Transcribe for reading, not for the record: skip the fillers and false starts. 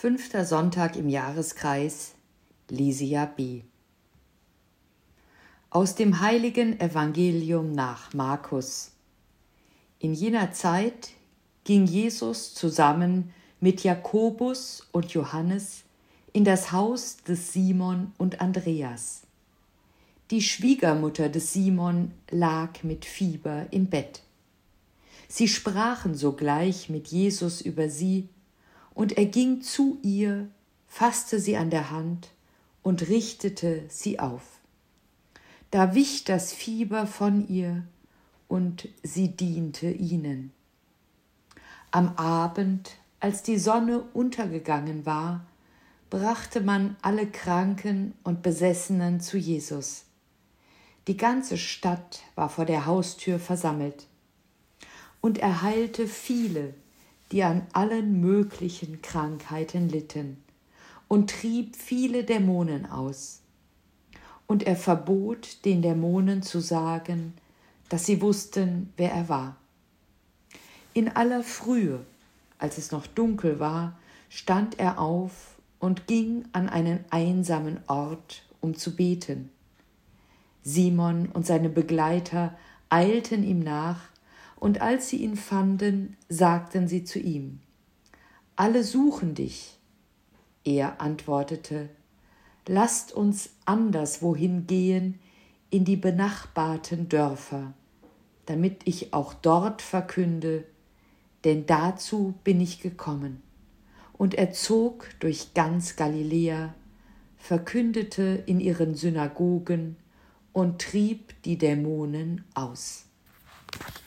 5. Sonntag im Jahreskreis, Lysia B. Aus dem heiligen Evangelium nach Markus. In jener Zeit ging Jesus zusammen mit Jakobus und Johannes in das Haus des Simon und Andreas. Die Schwiegermutter des Simon lag mit Fieber im Bett. Sie sprachen sogleich mit Jesus über sie, und er ging zu ihr, fasste sie an der Hand und richtete sie auf. Da wich das Fieber von ihr, und sie diente ihnen. Am Abend, als die Sonne untergegangen war, brachte man alle Kranken und Besessenen zu Jesus. Die ganze Stadt war vor der Haustür versammelt. Und er heilte viele, die an allen möglichen Krankheiten litten, und trieb viele Dämonen aus. Und er verbot den Dämonen zu sagen, dass sie wussten, wer er war. In aller Frühe, als es noch dunkel war, stand er auf und ging an einen einsamen Ort, um zu beten. Simon und seine Begleiter eilten ihm nach, und als sie ihn fanden, sagten sie zu ihm: Alle suchen dich. Er antwortete: Lasst uns anderswohin gehen, in die benachbarten Dörfer, damit ich auch dort verkünde, denn dazu bin ich gekommen. Und er zog durch ganz Galiläa, verkündete in ihren Synagogen und trieb die Dämonen aus.